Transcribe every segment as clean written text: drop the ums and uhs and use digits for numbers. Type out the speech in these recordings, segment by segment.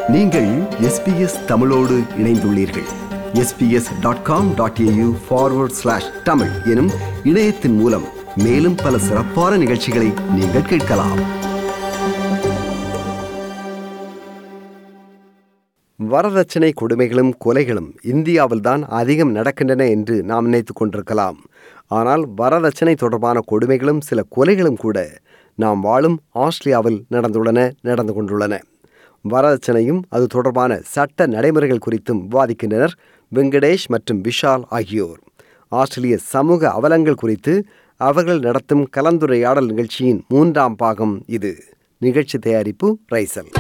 நீங்கள் SBS தமிழோடு இணைந்துள்ளீர்கள். sbs.com.au/tamil எனும் இணையத்தின் மூலம் மேலும் பல சிறப்பான நிகழ்ச்சிகளை நீங்கள் கேட்கலாம். வரதட்சணை கொடுமைகளும் கொலைகளும் இந்தியாவில்தான் அதிகம் நடக்கின்றன என்று நாம் நினைத்துக் கொண்டிருக்கலாம். ஆனால் வரதட்சணை தொடர்பான கொடுமைகளும் சில கொலைகளும் கூட நாம் வாழும் ஆஸ்திரேலியாவில் நடந்து கொண்டுள்ளன. வரதட்சணையும் அது தொடர்பான சட்ட நடைமுறைகள் குறித்தும் விவாதிக்கின்றனர் வெங்கடேஷ் மற்றும் விஷால் ஆகியோர். ஆஸ்திரேலிய சமூக அவலங்கள் குறித்து அவர்கள் நடத்தும் கலந்துரையாடல் நிகழ்ச்சியின் 3ஆம் பாகம் இது. நிகழ்ச்சி தயாரிப்பு ரைசல்.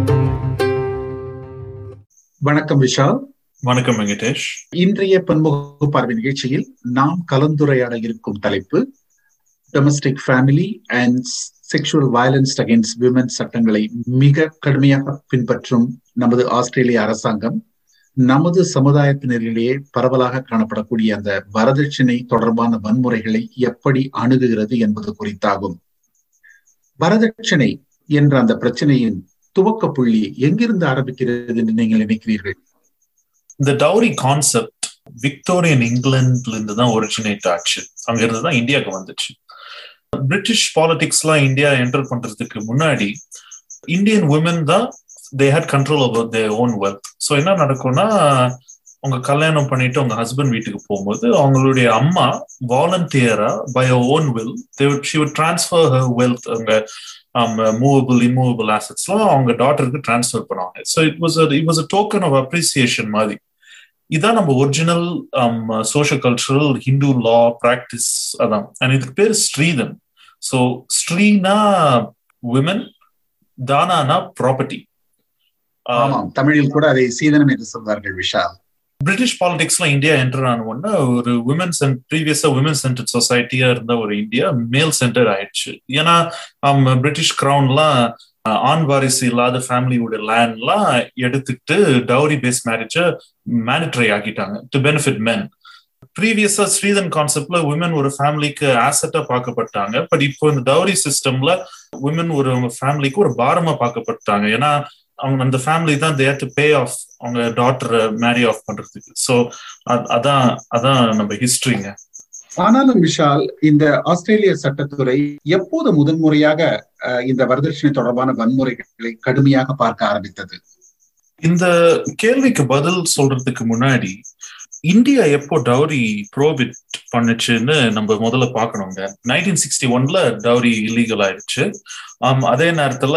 வணக்கம் விஷால். வணக்கம் வெங்கடேஷ். இன்றைய பன்முக பார்வை நிகழ்ச்சியில் நாம் கலந்துரையாட இருக்கும் தலைப்பு domestic family and sexual violence against women சட்டங்களை மிக கடுமையாக பின்பற்றும் நமது ஆஸ்திரேலிய அரசாங்கம் நமது சமுதாயத்தினரிலேயே பரவலாக காணப்படக்கூடிய அந்த வரதட்சணை தொடர்பான வன்முறைகளை எப்படி அணுகுகிறது என்பது குறித்தாகும். வரதட்சணை என்ற அந்த பிரச்சனையின் துவக்க புள்ளி எங்கிருந்து ஆரம்பிக்கிறது என்று நீங்கள் நினைக்கிறீர்கள்? இந்த டவுரி கான்செப்ட் விக்டோரியன் இங்கிலாந்துல இருந்து தான் ஒரிஜினேட் ஆச்சு. அங்க இருந்து தான் இந்தியாவுக்கு வந்துச்சு. பிரிட்டிஷ் பாலிடிக்ஸ்லாம் இந்தியா என்டர் பண்றதுக்கு முன்னாடி இந்தியன் விமன் தான் they had control over their own wealth. So என்ன நடக்கும்னா, அவங்க கல்யாணம் பண்ணிட்டு அவங்க ஹஸ்பண்ட் வீட்டுக்கு போகும்போது அவங்களுடைய அம்மா வாலண்டியரா by her own will she would transfer her wealth, அவங்க மூவபிள் இம்மூவபிள் அசெட்ஸ்லாம் அவங்க டாட்டருக்கு டிரான்ஸ்ஃபர் பண்ணுவாங்க. So it was a token of appreciation மாதிரி. இதான் நம்ம original social cultural Hindu law practice. அதான். அண்ட் இதுக்கு பேர் ஸ்ரீதன். ஸோ ஸ்ரீனா விமன், தானானா ப்ராப்பர்ட்டி. தமிழில் கூட அதை சீதனம் என்று சொல்வார்கள் விஷால். பிரிட்டிஷ் பாலிடிக்ஸ்லாம் இந்தியா என்டர் ஆன உடனே ஒரு ப்ரீவியஸா விமன் சென்டர்ட் சொசைட்டியா இருந்த ஒரு இந்தியா மேல் சென்டர் ஆயிடுச்சு. ஏன்னா பிரிட்டிஷ் கிரவுன்லாம் ஆண் வாரிசு இல்லாத ஃபேமிலியோட லேண்ட்லாம் எடுத்துக்கிட்டு டவுரி பேஸ்ட் மேரேஜ மேண்டட்டரி ஆக்கிட்டாங்க to benefit men. Previously Stridhan கான்செப்ட்ல விமன் ஒரு ஃபேமிலிக்கு ஆசெட்டா பார்க்கப்பட்டாங்க. பட் இப்போ இந்த டவுரி சிஸ்டம்ல விமன் ஒரு ஃபேமிலிக்கு ஒரு பாரமா பார்க்கப்பட்டாங்க. ஏன்னா அவங்க அந்த ஃபேமிலி தான் they had to pay off அவங்க டாட்டரை மேரி ஆஃப் பண்றதுக்கு. ஸோ அதான் நம்ம ஹிஸ்டரிங்க. ஆனாலும் விஷால், இந்த ஆஸ்திரேலிய சட்டத்துறை எப்போது முதன்முறையாக இந்த வரதட்சணை தொடர்பான வன்முறைகளை கடுமையாக பார்க்க ஆரம்பித்தது? இந்த கேள்விக்கு பதில் சொல்றதுக்கு முன்னாடி இந்தியா எப்போ டவுரி ப்ரோபிட் பண்ணுச்சுன்னு நம்ம முதல்ல பார்க்கணுங்க. 1961ல டவுரி இல்லீகல் ஆயிடுச்சு. அதே நேரத்துல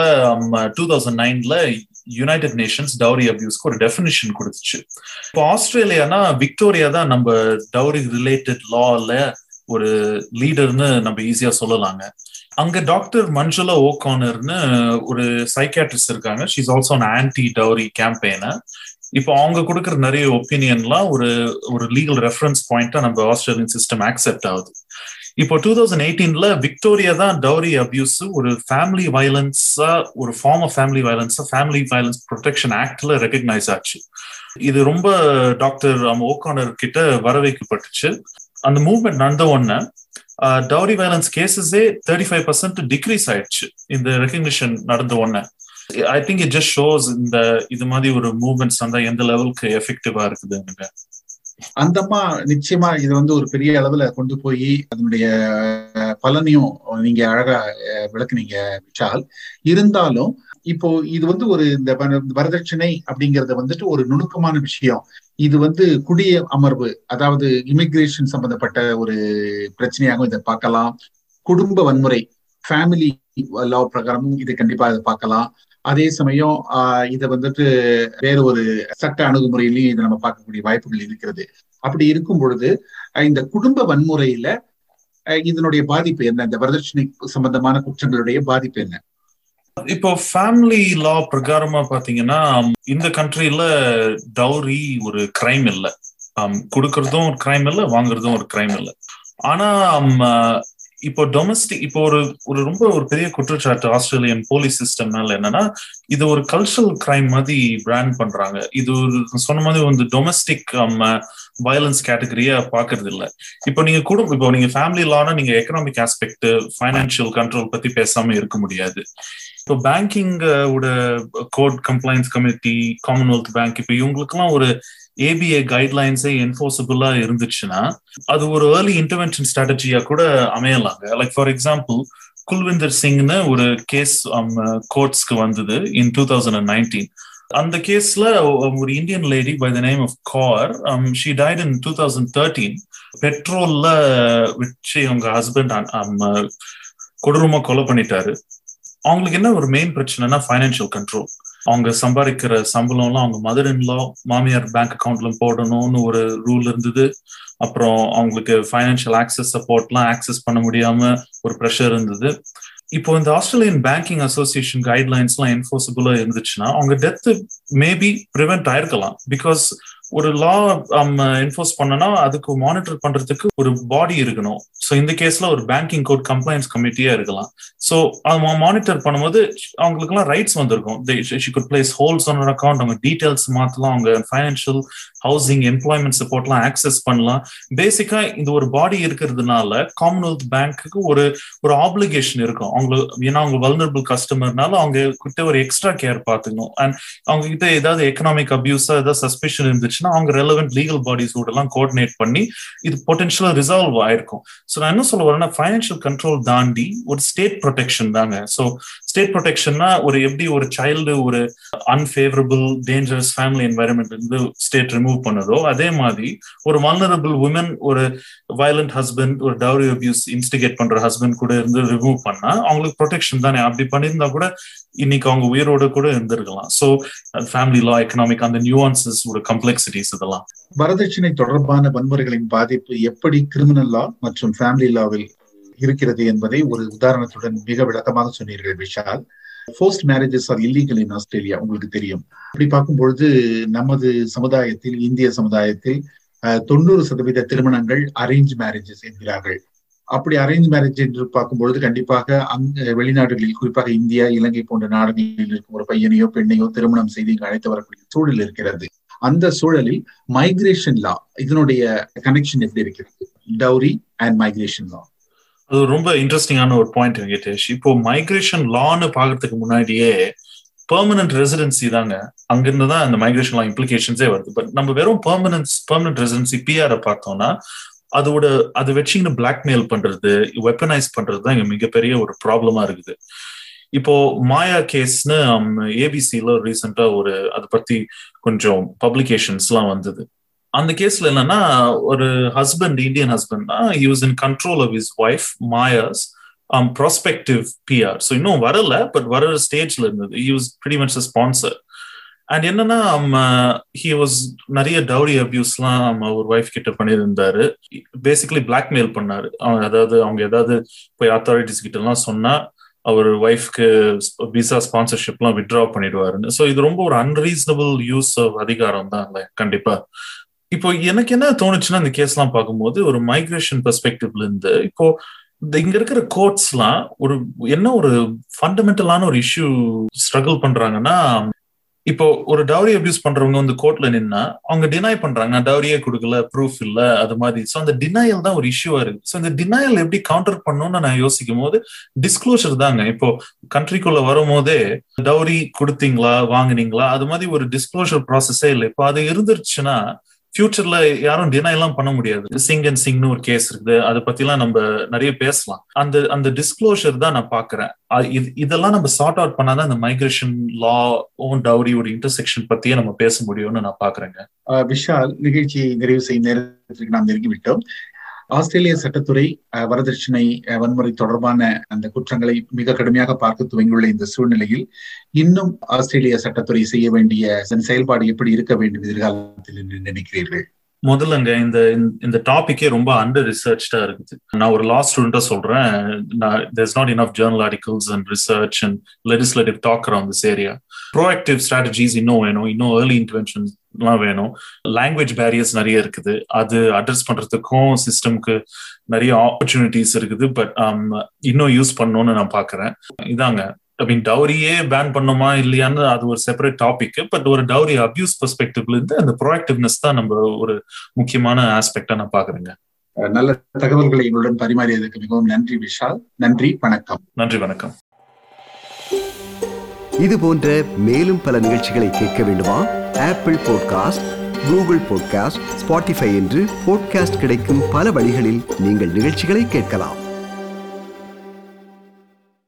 2009ல யுனைடெட் நேஷன்ஸ் டவுரி அபியூஸ்க்கு ஒரு டெஃபினிஷன் கொடுத்துச்சு. இப்போ ஆஸ்திரேலியானா விக்டோரியா தான் நம்ம டவுரி ரிலேட்டட் லால ஒரு லீடர்னு நம்ம ஈஸியா சொல்லலாங்க. அங்க டாக்டர் மஞ்சுளா ஓகானர்னு ஒரு சைக்கியாட்ரிஸ்ட் இருக்காங்க. She is also an anti dowry campaigner. இப்போ அவங்க கொடுக்குற நிறைய ஒப்பீனியன்லாம் ஒரு லீகல் ரெஃபரன்ஸ் பாயிண்டா நம்ம ஆஸ்திரேலியன் சிஸ்டம் ஆக்செப்ட் ஆகுது. இப்போ 2018ல விக்டோரியா தான் டவுரி அபியூஸ் ஒரு ஃபேமிலி வயலன்ஸா, ஒரு ஃபார்ம் ஆஃப் ஃபேமிலி வயலன்ஸா ஃபேமிலி வயலன்ஸ் ப்ரொடெக்ஷன் ஆக்ட்ல ரெகக்னைஸ் ஆச்சு. இது ரொம்ப டாக்டர் ஓகானர் கிட்ட வரவைக்கப்பட்டுச்சு. அந்த மூவ்மெண்ட் நடந்த உடனே டவுரி வயலன்ஸ் கேசஸே 35% டிக்ரீஸ் ஆயிடுச்சு இந்த ரெகக்னிஷன் நடந்த உடனே. I think it just shows இது மாதிரி ஒரு மூவ்மெண்ட்ஸ் வந்தா எந்த லெவலுக்கு எஃபெக்டிவா இருக்குதுங்க. அந்தம்மா நிச்சயமா இது ஒரு பெரிய அளவுல கொண்டு போய் அதனுடைய பலனையும் நீங்க அழகா விளக்குனீங்க விஷால். இருந்தாலும் இப்போ இது ஒரு இந்த வரதட்சணை அப்படிங்கறது ஒரு நுணுக்கமான விஷயம். இது குடிய அமர்வு, அதாவது இமிகிரேஷன் சம்பந்தப்பட்ட ஒரு பிரச்சனையாகவும் இதை பார்க்கலாம். குடும்ப வன்முறை, ஃபேமிலி லா பிரகாரமும் இதை கண்டிப்பா இதை பார்க்கலாம். அதே சமயம் இதை வேற ஒரு சட்ட அணுகுமுறையிலையும் இதை நம்ம பார்க்கக்கூடிய வாய்ப்புகள் இருக்கிறது. அப்படி இருக்கும் பொழுது இந்த குடும்ப வன்முறையில இதனுடைய பாதிப்பு என்ன? இந்த வரதட்சணை சம்பந்தமான குற்றங்களுடைய பாதிப்பு என்ன? இப்போ ஃபேமிலி லா பிரகாரமா பாத்தீங்கன்னா இந்த கண்ட்ரில டவுரி ஒரு கிரைம் இல்லை. கொடுக்கறதும் ஒரு கிரைம் இல்லை, வாங்குறதும் ஒரு கிரைம் இல்லை. ஆனா இப்போ டொமஸ்டிக் இப்போ ஒரு ஒரு ரொம்ப ஒரு பெரிய குற்றச்சாட்டு ஆஸ்திரேலியன் போலீஸ் சிஸ்டம் மேல என்னன்னா, இது ஒரு கல்ச்சரல் கிரைம் மாதிரி பிராண்ட் பண்றாங்க. இது ஒரு சொன்ன மாதிரி வந்து டொமஸ்டிக் வயலன்ஸ் கேட்டகரியா பாக்குறது இல்ல. இப்போ நீங்க ஃபேமிலி லானா நீங்க எக்கனாமிக் ஆஸ்பெக்ட், ஃபைனான்சியல் கண்ட்ரோல் பத்தி பேசாம இருக்க முடியாது. இப்போ banking code compliance committee, Commonwealth Bank, இப்போ இவங்களுக்குலாம் ஒரு ABA கைட்லைன்ஸே என்ஃபோர்ஸபிளா இருந்துச்சுன்னா அது ஒரு ஏர்லி இன்டர்வென்ஷன் ஸ்ட்ராட்டஜியா கூட அமையலாங்க. லைக் ஃபார் எக்ஸாம்பிள், குல்விந்தர் சிங்னு ஒரு கேஸ் கோர்ட்ஸ்க்கு வந்தது இன் 2019. அந்த கேஸ்ல ஒரு Indian lady by the name of Kaur, she died in 2013. பெட்ரோல்ல வச்சு அவங்க ஹஸ்பண்ட் கொடூரமா கொலை பண்ணிட்டாரு. அவங்களுக்கு என்ன ஒரு மெயின் பிரச்சனைனா ஃபைனான்சியல் கண்ட்ரோல். அவங்க சம்பாதிக்கிற சம்பளம்லாம் அவங்க மதர் இன்லா, மாமியார் பேங்க் அக்கௌண்ட்ல போடணும்னு ஒரு ரூல் இருந்தது. அப்புறம் அவங்களுக்கு ஃபைனான்சியல் ஆக்சஸ் சப்போர்ட்லாம் ஆக்சஸ் பண்ண முடியாம ஒரு ப்ரெஷர் இருந்தது. இப்போ இந்த ஆஸ்திரேலியன் பேங்கிங் அசோசியேஷன் கைட்லைன்ஸ்லாம் என்ஃபோர்ஸபிளா இருந்துச்சுன்னா அவங்க டெத் மேபி ப்ரிவென்ட் ஆயிருக்கலாம். பிகாஸ் ஒரு லா என்ஃபோர்ஸ் பண்ணனா அதுக்கு மானிட்டர் பண்றதுக்கு ஒரு பாடி இருக்கணும். ஸோ இந்த கேஸ்ல ஒரு பேங்கிங் கோட் கம்ப்ளைன்ஸ் கமிட்டியா இருக்கலாம். ஸோ அவங்க மானிட்டர் பண்ணும்போது அவங்களுக்குலாம் ரைட்ஸ் வந்திருக்கும். She could place holds on account, அவங்க டீடைல்ஸ் மாத்தலாம், அவங்க ஃபைனான்சியல், ஹவுசிங், எம்ப்ளாய்மெண்ட் சப்போர்ட்லாம் ஆக்சஸ் பண்ணலாம். பேசிக்கா இந்த ஒரு பாடி இருக்கிறதுனால காமன்வெல்த் பேங்க்கு ஒரு ஆப்ளிகேஷன் இருக்கும். ஏன்னா அவங்க வல்னரபிள் கஸ்டமர்னால அவங்க கிட்ட ஒரு எக்ஸ்ட்ரா கேர் பார்த்துக்கணும். அண்ட் அவங்க கிட்ட ஏதாவது எக்கனாமிக் அபியூஸா ஏதாவது சஸ்பிஷன் இருந்துச்சுன்னா அவங்க ரெலவென்ட் லீகல் பாடிஸோட எல்லாம் கோஆர்டினேட் பண்ணி இது பொட்டன்ஷியலா ரிசால்வ் ஆயிருக்கும். ஸோ நான் என்ன சொல்ல வரேன்னா, ஃபைனான்சியல் கண்ட்ரோல் தாண்டி ஒரு ஸ்டேட் ப்ரொடெக்ஷன் தாங்க. ஸோ ஸ்டேட் ப்ரொடெக்ஷன்னா எப்படி ஒரு சைல்டு ஒரு அன்ஃபேவரபிள் டேஞ்சரஸ் ஃபேமிலி என்வாயர்மெண்ட் இருந்து ஸ்டேட் ரிமூவ் பண்ணதோ, அதே மாதிரி ஒரு வல்னரபிள் உமன், ஒரு வயலண்ட் ஹஸ்பண்ட், ஒரு டவுரி அபியூஸ் இன்ஸ்டிகேட் பண்ற ஹஸ்பண்ட் கூட இருந்து ரிமூவ் பண்ணா அவங்களுக்கு ப்ரொடெக்ஷன் தானே. அப்படி பண்ணியிருந்தா கூட இன்னைக்கு அவங்க உயிரோட கூட இருந்திருக்கலாம். ஸோ ஃபேமிலி லா, எக்கனாமிக், அந்த நியூஆன்சஸ், ஒரு கம்ப்ளெக்சிட்டிஸ் இதெல்லாம். வரதட்சணை தொடர்பான வன்முறைகளின் பாதிப்பு எப்படி கிரிமினல் லா மற்றும் ஃபேமிலி லாவில் இருக்கிறது என்பதை ஒரு உதாரணத்துடன் மிக விளக்கமாக சொன்னீர்கள் Vishal. Forced marriages are illegal in Australia, உங்களுக்கு தெரியும். அப்படி பார்க்கும் பொழுது நமது சமுதாயத்தில், இந்திய சமுதாயத்தில் 90% திருமணங்கள் அரேஞ்ச் மேரேஜஸ் என்கிறார்கள். அப்படி அரேஞ்ச் மேரேஜ் என்று பார்க்கும்பொழுது கண்டிப்பாக வெளிநாடுகளில், குறிப்பாக இந்தியா, இலங்கை போன்ற நாடுகளில் இருக்கும் ஒரு பையனையோ பெண்ணையோ திருமணம் செய்து இங்கு அழைத்து வரக்கூடிய சூழல் இருக்கிறது. அந்த சூழலில் மைக்ரேஷன் லா, இதனுடைய கனெக்ஷன் எப்படி இருக்கிறது? Dowry and migration law. அது ரொம்ப இன்ட்ரெஸ்டிங்கான ஒரு பாயிண்ட் வெங்கடேஷ். இப்போ மைக்ரேஷன் லான்னு பாக்குறதுக்கு முன்னாடியே பெர்மனன்ட் ரெசிடென்சி தாங்க, அங்கிருந்து தான் அந்த மைக்ரேஷன் லா இம்ப்ளிகேஷன்ஸே வருது. பட் நம்ம வெறும் பெர்மனன்ட் ரெசிடென்சி PR பார்த்தோம்னா அதை வச்சுன்னு பிளாக்மெயில் பண்றது, வெப்பனைஸ் பண்றது தான் இங்க மிகப்பெரிய ஒரு ப்ராப்ளமா இருக்குது. இப்போ மாயா கேஸ்னு ABCல ரீசெண்டா அதை பத்தி கொஞ்சம் பப்ளிகேஷன்ஸ் எல்லாம் வந்தது. அந்த கேஸ்ல என்னன்னா, ஒரு ஹஸ்பண்ட், இந்தியன் ஹஸ்பண்ட்னா, he was in control of his wife Maya's prospective PR. So இன்னும் வரல, பட் வர ஸ்டேஜ்ல இருந்தது. he was pretty much a sponsor. And என்னன்னா, he was நிறைய டவுரி அபியூஸ்லாம் ஒரு ஒய்ஃப் கிட்ட பண்ணியிருந்தாரு. பேசிக்கலி பிளாக்மெயில் பண்ணாரு. அதாவது அவங்க ஏதாவது போய் அத்தாரிட்டிஸ் கிட்ட எல்லாம் சொன்னா அவர் ஒய்ஃப்க்கு விசா ஸ்பான்சர்ஷிப்லாம் வித்ட்ரா பண்ணிடுவாருன்னு. ஸோ இது ரொம்ப ஒரு அன்ரீசனபிள் யூஸ் ஆஃப் அதிகாரம் தான் இல்லை, கண்டிப்பா. இப்போ எனக்கு என்ன தோணுச்சுன்னா, இந்த கேஸ் எல்லாம் பார்க்கும்போது ஒரு மைக்ரேஷன் பெர்ஸ்பெக்டிவ்ல இருந்து இப்போ இங்க இருக்கிற கோர்ட்ஸ்லாம் ஒரு ஃபண்டமெண்டலான ஒரு இஷ்யூ ஸ்ட்ரகிள் பண்றாங்கன்னா, இப்போ ஒரு டவுரி அபியூஸ் பண்றவங்க வந்து கோர்ட்ல நின்னா அவங்க டினை பண்றாங்க, நான் டவுரியே கொடுக்கல, ப்ரூஃப் இல்ல, அது மாதிரி. ஸோ அந்த டினையல் தான் ஒரு இஷ்யூவா இருக்கு. ஸோ இந்த டினையல் எப்படி கவுண்டர் பண்ணணும்னு நான் யோசிக்கும் போது டிஸ்க்ளோஷர் தாங்க. இப்போ கண்ட்ரிக்குள்ள வரும் போதே டவுரி கொடுத்தீங்களா, வாங்கினீங்களா, அது மாதிரி ஒரு டிஸ்க்ளோஷர் ப்ராசஸே இல்லை. இப்போ அது இருந்துருச்சுன்னா ஃபியூச்சர்ல யாரும் டினை எல்லாம் பண்ண முடியாது. சிங் அண்ட் சிங்னு ஒரு கேஸ் இருக்குது, அதை பத்தி எல்லாம் நம்ம நிறைய பேசலாம். அந்த டிஸ்க்ளோஷர் தான் நான் பாக்குறேன். இதெல்லாம் நம்ம சார்ட் அவுட் பண்ணாதான் இந்த மைக்ரேஷன் லா, டவுரியோட இன்டர்செக்ஷன் பத்தியே நம்ம பேச முடியும்னு நான் பாக்குறேங்க. விஷால், நிகழ்ச்சியை நிறைவு செய்யும் நேரத்திற்கு நாம் நெருங்கிவிட்டோம். ஆஸ்திரேலிய சட்டத்துறை வரதட்சணை வன்முறை தொடர்பான அந்த குற்றங்களை மிக கடுமையாக பார்க்க துவங்கியுள்ள இந்த சூழ்நிலையில் இன்னும் ஆஸ்திரேலிய சட்டத்துறை செய்ய வேண்டிய செயல்பாடு எப்படி இருக்க வேண்டும் எதிர்காலத்தில் என்று நினைக்கிறீர்கள்? முதல்லங்க, இந்த டாபிக்கே ரொம்ப அண்டர் ரிசர்ச்டா இருக்குது. நான் ஒரு லா ஸ்டூடெண்டா சொல்றேன், there's not enough journal articles and research and legislative talk around this area. Proactive strategies இன்னும் வேணும், இன்னும் early intervention எல்லாம் வேணும். லாங்குவேஜ் பேரியர்ஸ் நிறைய இருக்குது, அது அட்ரஸ் பண்றதுக்கும் சிஸ்டம்க்கு நிறைய ஆப்பர்ச்சுனிட்டிஸ் இருக்குது. பட் இன்னும் யூஸ் பண்ணணும்னு நான் பாக்குறேன். இதாங்க, ஐ மீன் டவுரியே பேன் பண்ணுமா இல்லையான்னு அது ஒரு செப்பரேட் டாபிக். பட் ஒரு டவுரி அபியூஸ் பெர்ஸ்பெக்டிவ்ல இருந்து அந்த ப்ரோஆக்டிவ்னஸ் தான் நம்ம ஒரு முக்கியமான ஆஸ்பெக்டா நான் பாக்குறேங்க. நல்ல தகவல்களை எங்களுடன் பரிமாறியதற்கு மிகவும் நன்றி விஷால். நன்றி, வணக்கம். நன்றி, வணக்கம். இது போன்ற மேலும் பல நிகழ்ச்சிகளை கேட்க வேண்டுமா? Apple podcast, Google podcast, Spotify என்று பாட்காஸ்ட் கிடைக்கும் பல வழிகளில் நீங்கள் நிகழ்ச்சிகளை கேட்கலாம்.